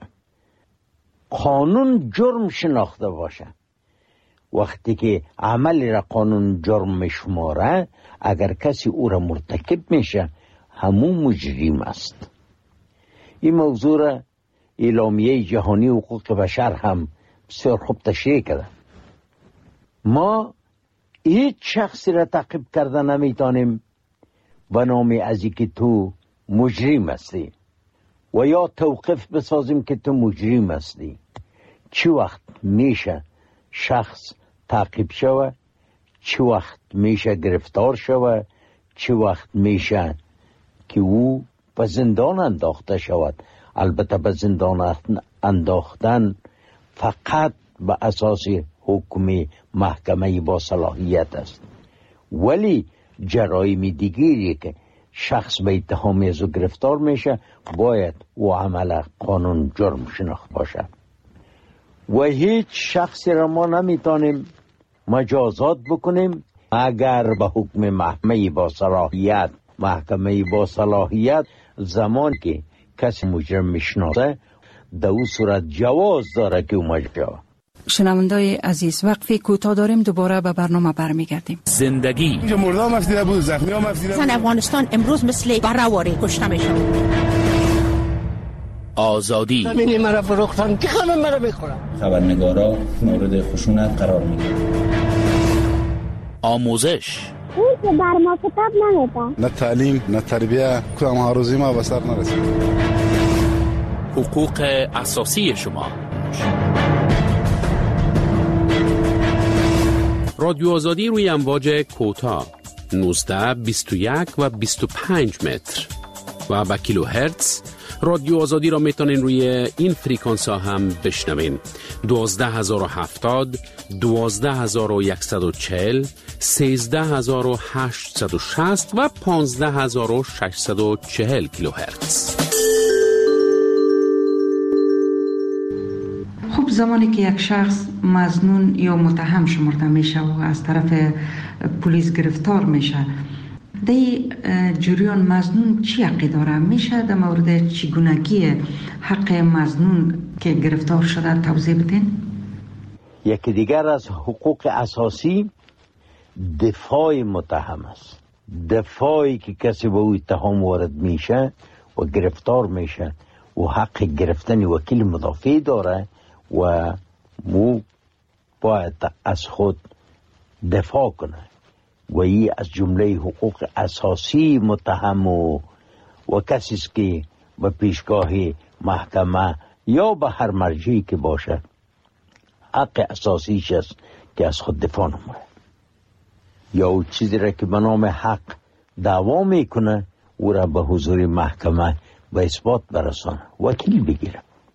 قانون جرم شناخته باشه. وقتی که عملی را قانون جرم میشماره، اگر کسی او را مرتکب میشه همون مجرم است. این موضوع را اعلامیه جهانی حقوق بشر هم بسیار خوب تشریح کرده. ما هیچ شخصی را تعقیب کرده نمیتونیم به نام از اینکه تو مجرم هستی. و یا توقیف بسازیم که تو مجرم هستی. چی وقت میشه شخص تعقیب شوه، چی وقت میشه گرفتار شوه، چی وقت میشه که او به زندان انداخته شود. البته به زندان انداختن فقط به اساس حکم محکمه با صلاحیت است، ولی جرایم دیگری که شخص به اتهام از گرفتار میشه باید او عمل قانون جرم شناخته باشد و هیچ شخصی را ما نمیتونیم مجازات بکنیم اگر به حکم محکمه با صلاحیت زمان که کسی مجرم میشناسه در او صورت جواز داره که او مجرم. شنوندای عزیز، وقفی کوتاه داریم، دوباره به برنامه برمیگردیم. زندگی اینجا مردم افزیده بود، زخمی هم افزیده بود. افغانستان امروز مثل برهواری کشته میشه. آزادی همینی مرا فروختن که همه مرا بخورن. خبرنگارا مورد خشونت قرار میگیرن. آموزش اون که بر ما کتاب نمیده، نه تعلیم نه تربیه، کدام هاروزی ما به سر نرسید. حقوق اساسی شما. رادیو آزادی روی امواج کوتاه 19 21 و 25 متر و با کیلو هرتز. رادیو آزادی را میتونین روی این فریکانس ها هم بشنوین. 12070 12140 13860 و 15640 کیلو هرتز. خب زمانی که یک شخص مظنون یا متهم شمرده میشه و از طرف پلیس گرفتار میشه، در جریان مظنون چی حقی داره؟ میشه در مورد چگونگی حق مظنون که گرفتار شده توضیح بدین؟ یکی دیگر از حقوق اساسی دفاع متهم است. دفاعی که کسی به او اتهام وارد میشه و گرفتار میشه و حق گرفتن وکیل مدافع داره و او باید از خود دفاع کنه و این از جمله حقوق اساسی متهم و کسی است که به پیشگاه محکمه یا به هر مرجعی که باشه حق اساسیش است که از خود دفاع نمونه یا او چیزی را که به نام حق دعوا میکنه او را به حضور محکمه به اثبات برسانه، وکیل بگیره.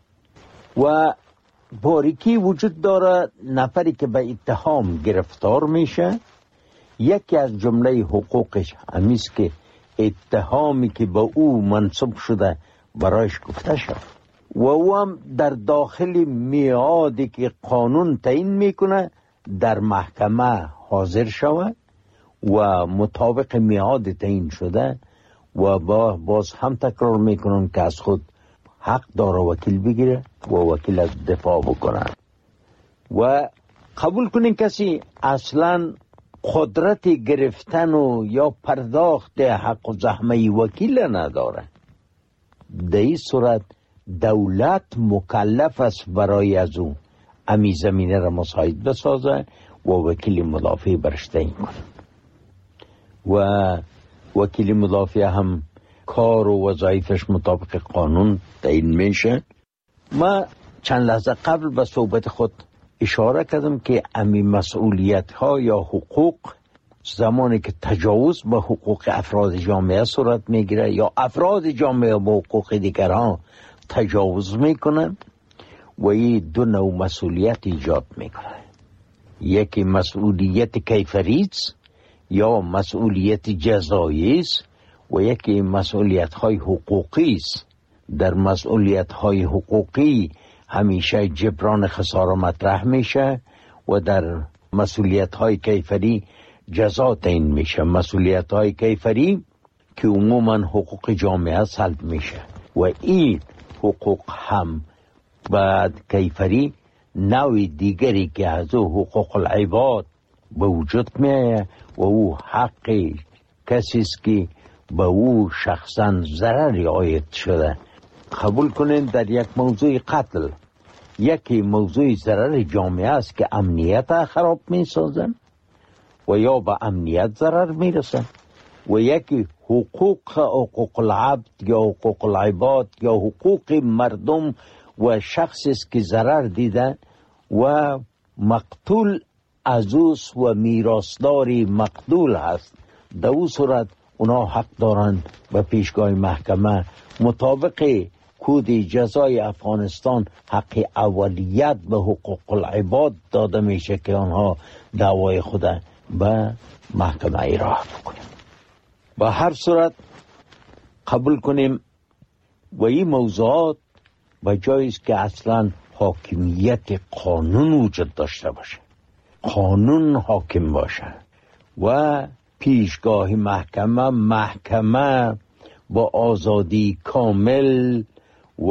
و باریکی وجود داره نفری که به اتهام گرفتار میشه، یکی از جمله حقوقش همیست که اتهامی که به او منصوب شده برایش گفته شد و او هم در داخل میعادی که قانون تعیین میکنه در محکمه حاضر شود و مطابق میعاد تعیین شده و باز هم تکرار میکنن که از خود حق داره وکیل بگیره و وکیل از دفاع بکنه. و قبول کنین کسی اصلا قدرت گرفتن و یا پرداخت حق و زحمه وکیل نداره، در این صورت دولت مکلف است برای از او امی زمینه را مساعد بسازه و وکیل مدافع برش تعیین کنه و وکیل مدافع هم کار و وظایفش مطابق قانون تعیین میشه. ما چند لحظه قبل به صحبت خود اشاره کردم که امی مسئولیت ها یا حقوق زمانی که تجاوز به حقوق افراد جامعه صورت میگیره یا افراد جامعه به حقوق دیگران تجاوز میکنن و این دو نوع مسئولیت ایجاد میکنه. یکی مسئولیت کیفری یا مسئولیت جزایی است و یکی مسئولیت های حقوقی است. در مسئولیت های حقوقی همیشه جبران خساره مطرح میشه و در مسئولیت های کیفری جزا تعیین میشه. مسئولیت های کیفری که عموما حقوق جامعه سلب میشه و این حقوق هم بعد کیفری نوع دیگری که از حقوق العباد به وجود میه و او حق کسی است که به او شخصا ضرری عاید شده. قبول کنین در یک موضوع قتل یکی موضوع ضرر جامعه است که امنیت خراب می سازن و یا به امنیت ضرر می رسن و یکی حقوق العبد یا حقوق العباد یا حقوق مردم و شخصی است که ضرر دیده و مقتول عزوس و میراثداری مقتول هست، در او صورت اونا حق دارند به پیشگاه محکمه مطابق کود جزای افغانستان حق اولیت به حقوق العباد داده میشه که آنها دعوای خود به محکمه ایراه بکنیم. به هر صورت قبول کنیم و این موضوعات به جایی است که اصلا حاکمیت قانون وجود داشته باشه، قانون حاکم باشه و پیشگاه محکمه با آزادی کامل و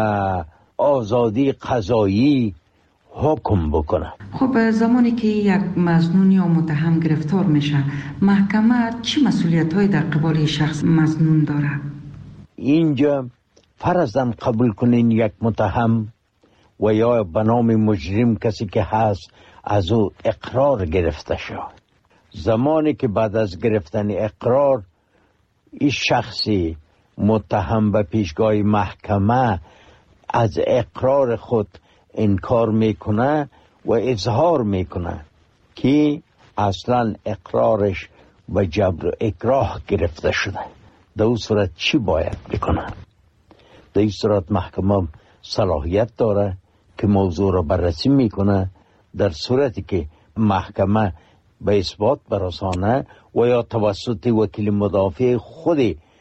آزادی قضایی حکم بکنه. خب زمانی که یک مظنون یا متهم گرفتار میشه، محکمه چی مسئولیت‌هایی در قبال شخص مظنون داره؟ اینجا فرضاً قبول کنین یک متهم و یا به نام مجرم کسی که هست از او اقرار گرفته شد. زمانی که بعد از گرفتن اقرار این شخصی متهم به پیشگاه محکمه از اقرار خود انکار میکنه و اظهار میکنه که اصلا اقرارش و جبر و اکراه گرفته شده، در اون صورت چی باید بکنه؟ در این صورت محکمه صلاحیت داره که موضوع را بررسی میکنه. در صورتی که محکمه به اثبات برسانه و یا توسط وکیل مدافع خود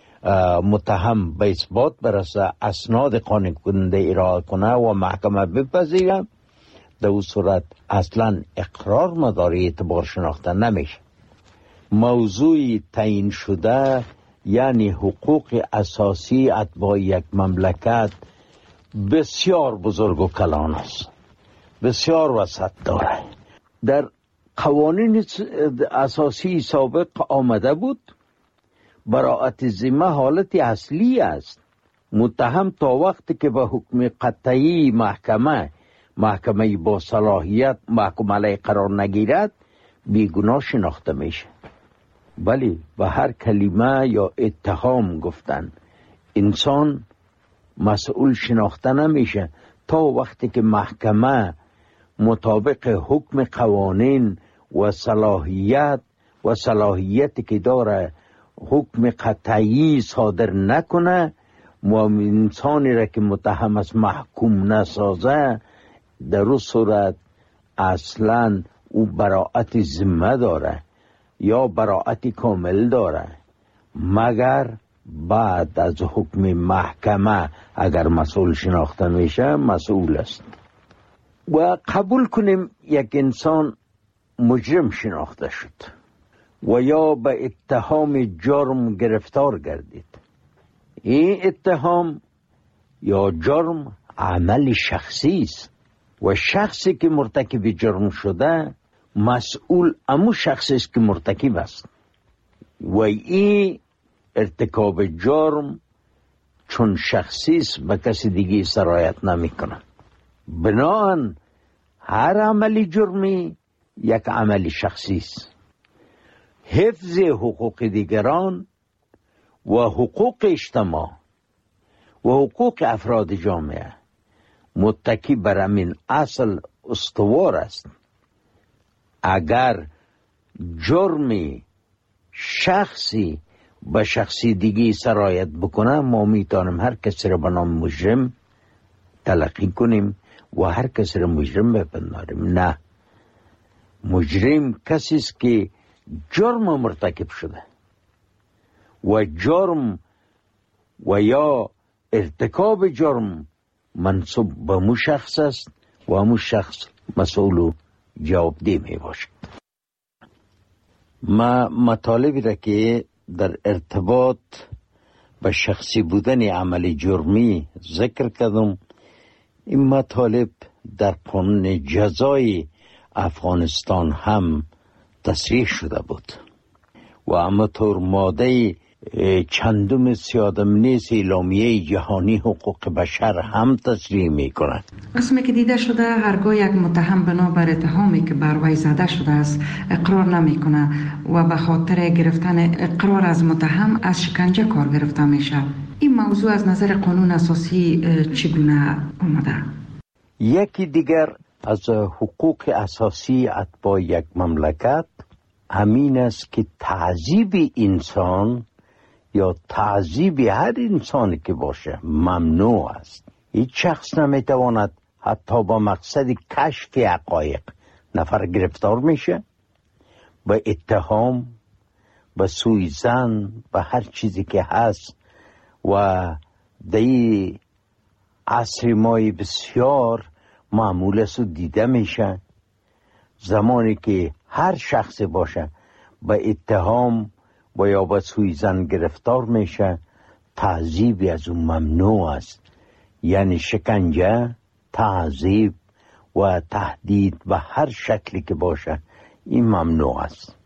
متهم به اثبات برسه، اسناد قانع کننده ارائه کنه و محکمه بپذیره، در اون صورت اصلا اقرار مدار اعتبار شناخته نمیشه. موضوع تعیین شده یعنی حقوق اساسی اتباع یک مملکت بسیار بزرگ و کلان است، بسیار وسعت داره. در قوانین اساسی سابق آمده بود براءت ذمه حالت اصلی است. متهم تا وقتی که به حکم قطعی محکمه با صلاحیت محکوم علیه قرار نگیرد بیگناه شناخته میشه. ولی به هر کلمه یا اتهام گفتن انسان مسئول شناخته نمیشه تا وقتی که محکمه مطابق حکم قوانین و صلاحیتی که داره حکم قطعی صادر نکنه و انسانی را که متهم است محکوم نسازه، در اون صورت اصلا او براءت ذمه داره یا براءت کامل داره، مگر بعد از حکم محکمه اگر مسئول شناخته میشه مسئول است. و قبول کنیم یک انسان مجرم شناخته شد و یا به اتهام جرم گرفتار گردید. این اتهام یا جرم عمل شخصی است و شخصی که مرتکب جرم شده مسئول امو شخصی است که مرتکب است و این ارتکاب جرم چون شخصی است به کسی دیگه سرایت نمی کنه. بنابراین هر عملی جرمی یک عمل شخصی است. حفظ حقوق دیگران و حقوق اجتماع و حقوق افراد جامعه متکی بر همین اصل استوار است. اگر جرمی شخصی به شخصی دیگی سرایت بکنه، ما میتونیم هر کسی را به نام مجرم تلقی کنیم و هر کسی را مجرم بپنداریم. نه، مجرم کسی است که جرم مرتکب شده و جرم و یا ارتکاب جرم منصوب به مو شخص است و مو شخص مسئول و جوابدeh می باشد. ما مطالبی را که در ارتباط به شخصی بودن عمل جرمی ذکر کردم، این مطالب در قانون جزای افغانستان هم تصریح شده بود و همطور ماده چندم 30 اعلامیه جهانی حقوق بشر هم تصریح می کند. قسمی که دیده شده هرگاه یک متهم بنابر اتهامی که بر وی زده شده است اقرار نمی کنه و به خاطر گرفتن اقرار از متهم از شکنجه کار گرفته میشه. این موضوع از نظر قانون اساسی چگونه اومده؟ یکی دیگر از حقوق اساسی اتباع یک مملکت همین است که تعذیب انسان یا تعذیب هر انسانی که باشه ممنوع است. هیچ شخص نمیتواند حتی با مقصد کشف حقایق نفر گرفتار میشه، با اتهام، با سوءظن، با هر چیزی که هست. و دی عصر مای بسیار معمول است و دیده میشه زمانی که هر شخص باشه با اتهام و یا با سوءظن گرفتار میشه، تعذیب از اون ممنوع است. یعنی شکنجه، تعذیب و تهدید به هر شکلی که باشه این ممنوع است.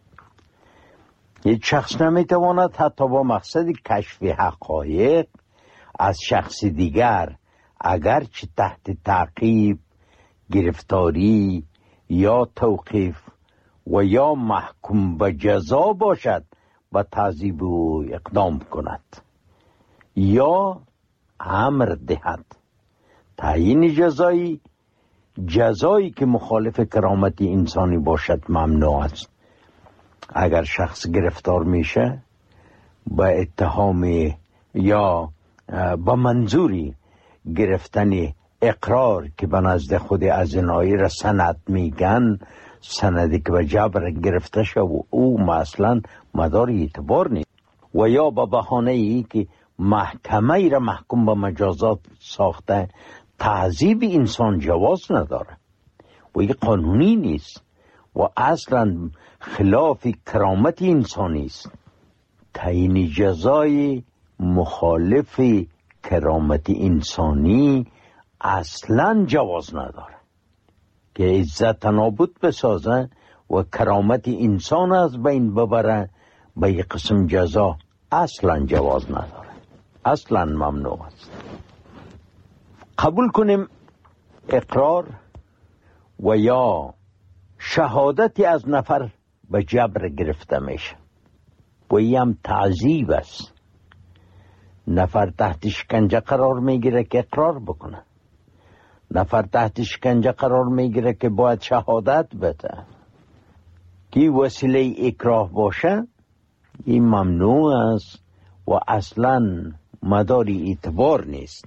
یک شخص نمیتواند حتی با مقصد کشف حقایق از شخص دیگر اگرچه تحت تعقیب، گرفتاری یا توقیف و یا محکوم به جزا باشد با تعذیب او اقدام کند یا امر دهد. تعیین جزایی که مخالف کرامت انسانی باشد ممنوع است. اگر شخص گرفتار میشه با اتهام یا با منظوری گرفتن اقرار که به نزد خود ازینایی را سند میگن، سندی که به جبر گرفته شد و او مثلا مدار اعتبار نیست، و یا با بهانه ای که محکمه ای را محکوم به مجازات ساخته، تعذیب انسان جواز نداره و این قانونی نیست و اصلا خلاف کرامت انسانی است. تعیین جزای مخالف کرامت انسانی اصلا جواز نداره که عزت نابود بسازه و کرامت انسان از بین ببره. به یک قسم جزا اصلا جواز نداره، اصلا ممنوع است. قبول کنیم اقرار و یا شهادتی از نفر به جبر گرفته میشه و این هم تعذیب است. نفر تحت شکنجه قرار میگیره که اقرار بکنه، نفر تحت شکنجه قرار میگیره که باید شهادت بده. که وسیله اکراه باشه این ممنوع است و اصلا مداری اعتبار نیست.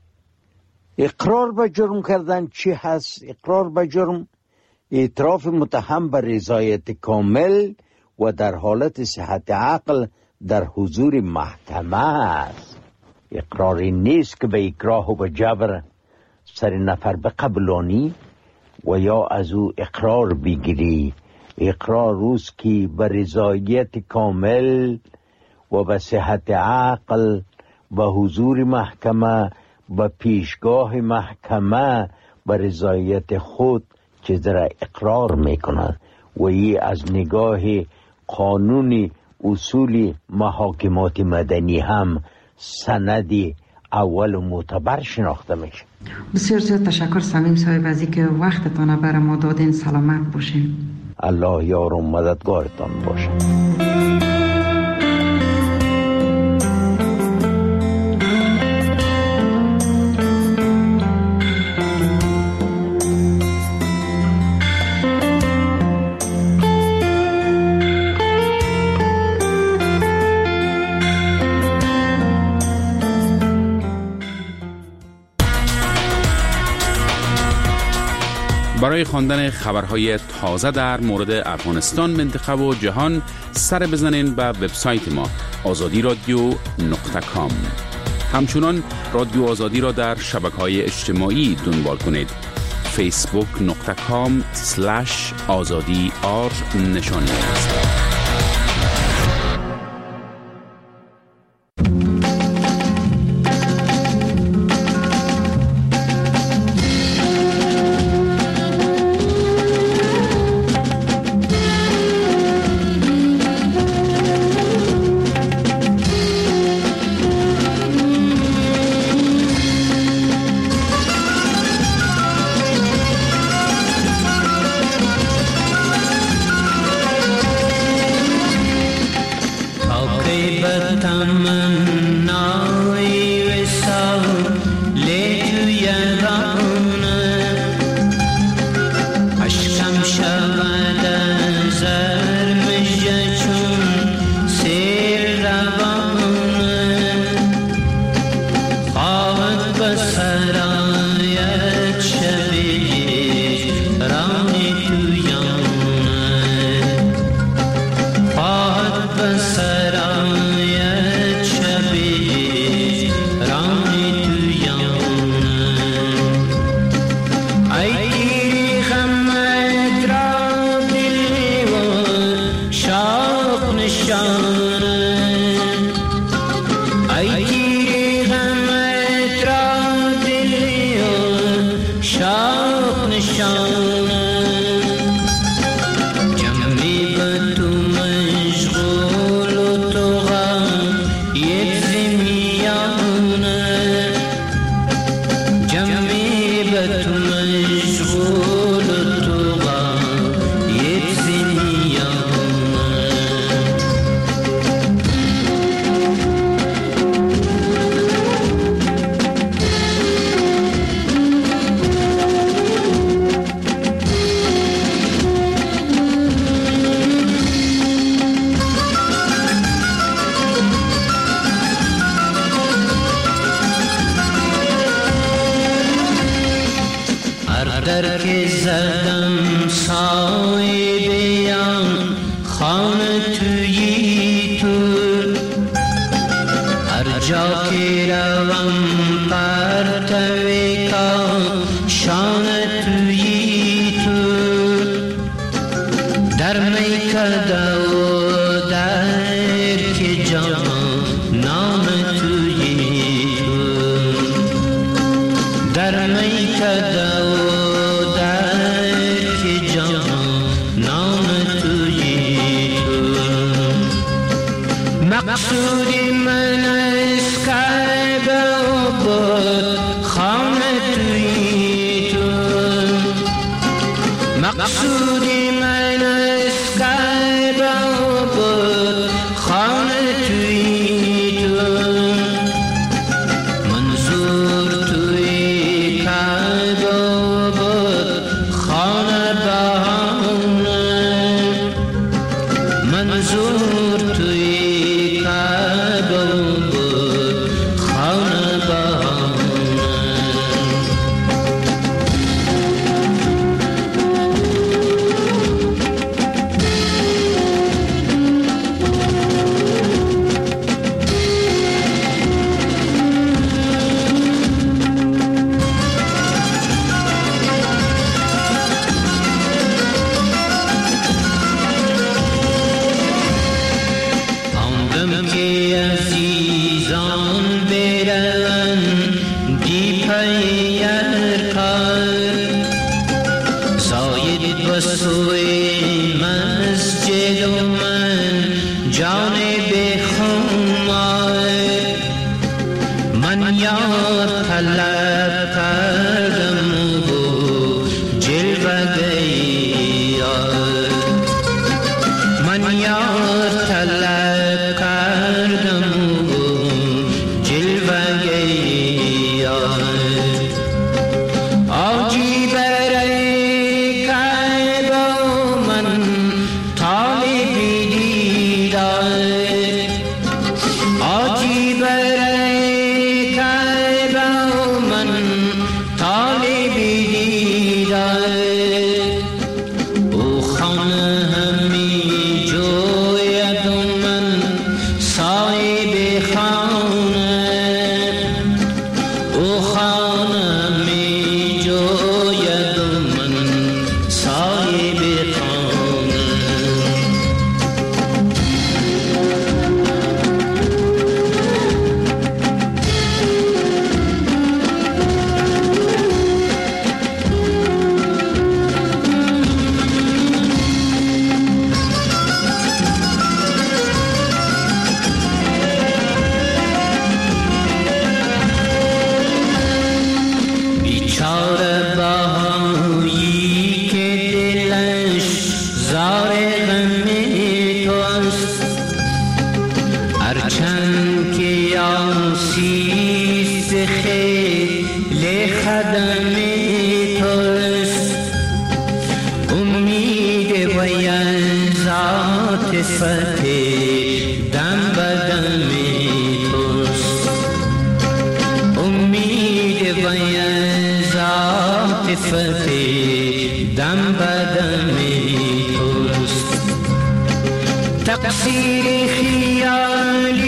اقرار به جرم کردن چی هست؟ اقرار به جرم اعتراف متهم به رضایت کامل و در حالت صحت عقل در حضور محکمه است. اقراری نیست که به اکراه و به جبر سر نفر بقبلانی و یا از او اقرار بگیری. اقرار روز که به رضایت کامل و به صحت عقل به حضور محکمه، به پیشگاه محکمه به رضایت خود چیز را اقرار میکنند و این از نگاه قانون اصول محاکمات مدنی هم سندی اول و معتبر شناخته میشه. بسیار زیاد تشکر صمیم صاحب از اینکه وقتتان برای ما دادین. سلامت باشین. الله یار و مددگارتان باشه. برای خواندن خبرهای تازه در مورد افغانستان، منطقه و جهان سر بزنین به وبسایت ما azadiradio.com. همچنان رادیو آزادی را در شبکه‌های اجتماعی دنبال کنید. facebook.com/azadi_r نشانی است. Tali bidi dai عاطفت دم بدم توست امید ویز عاطفت دم بدم توست تقصیر خیالی